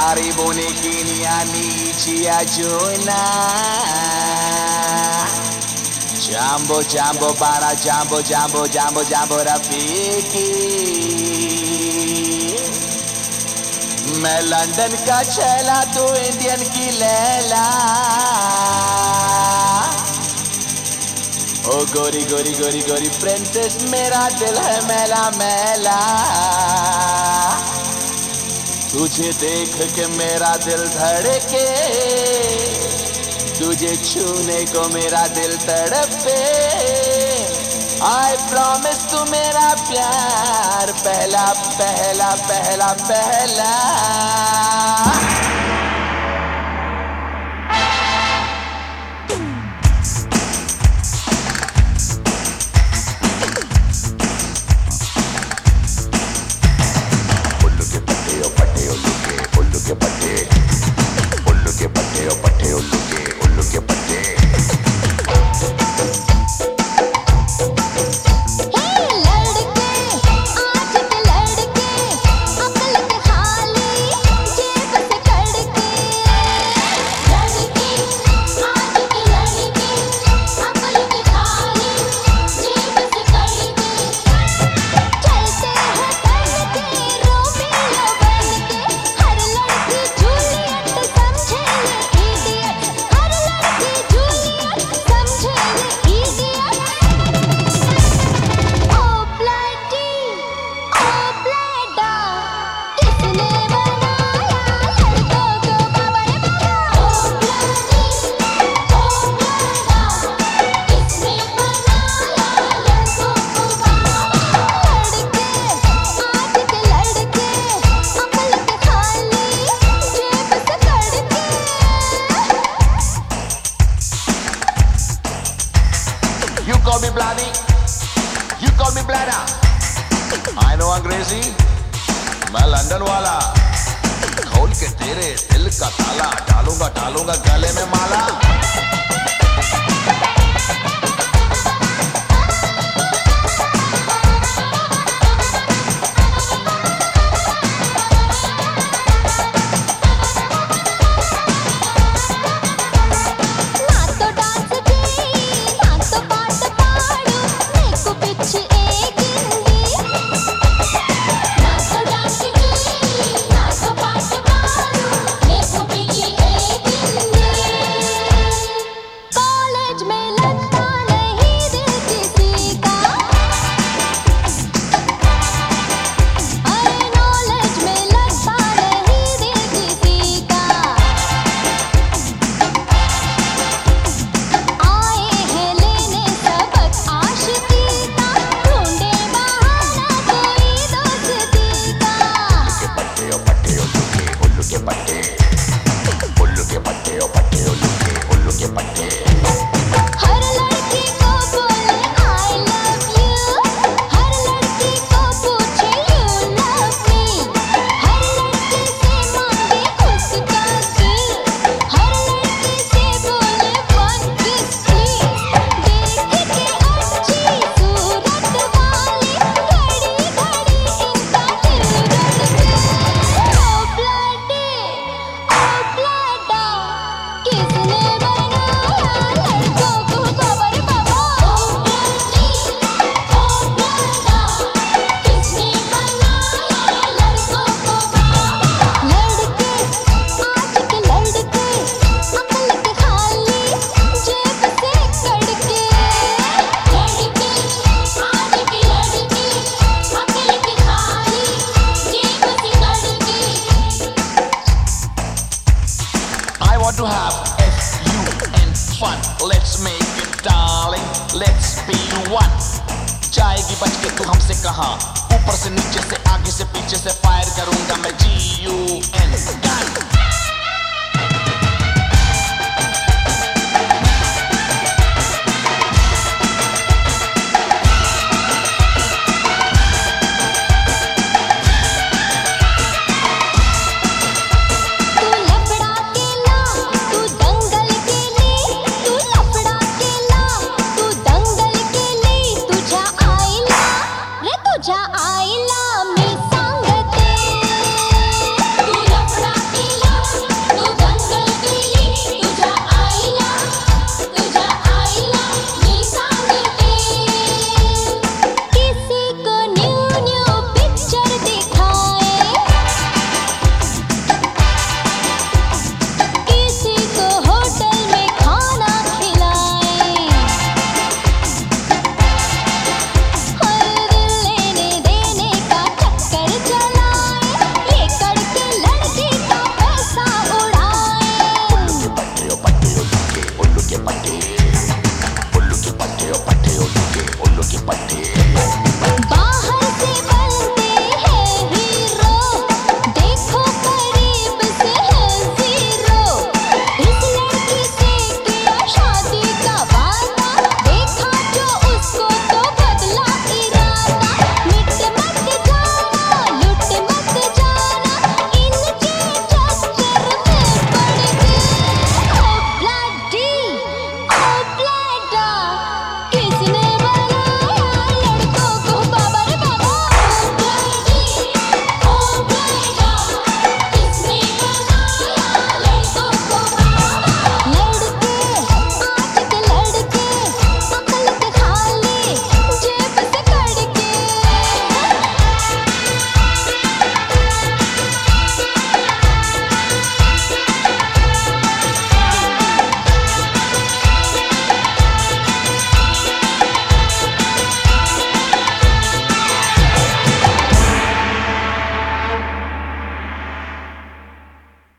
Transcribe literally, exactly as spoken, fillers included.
karibu nikinianichia juna. Jambo jambo para jambo jambo jambo jambo Rafiki. मैं London का चेला तू इंडियन की लैला. ओ गोरी गोरी गोरी गोरी प्रिंसेस मेरा दिल है मैला मैला. तुझे देख के मेरा दिल धड़के, तुझे छूने को मेरा दिल तड़पे. I promise तू मेरा प्यार पहला पहला पहला पहला. उल्लू के पट्टे ओ पट्टे उल्लू के, उल्लू के पट्टे, उल्लू के पट्टे ओ पट्टे उल्लू के, उल्लू के पट्टे. You call me bloody, you call me bladder. I know अंग्रेजी, मैं लंदन वाला. खोल के तेरे दिल का ताला, डालूंगा डालूंगा गले में माला. To have fun, fun. Let's make it, darling. Let's be one. जाएगी बच के तू हमसे कहाँ? ऊपर से नीचे से आगे से पीछे से फायर करूंगा मैं. G U N gun. आईला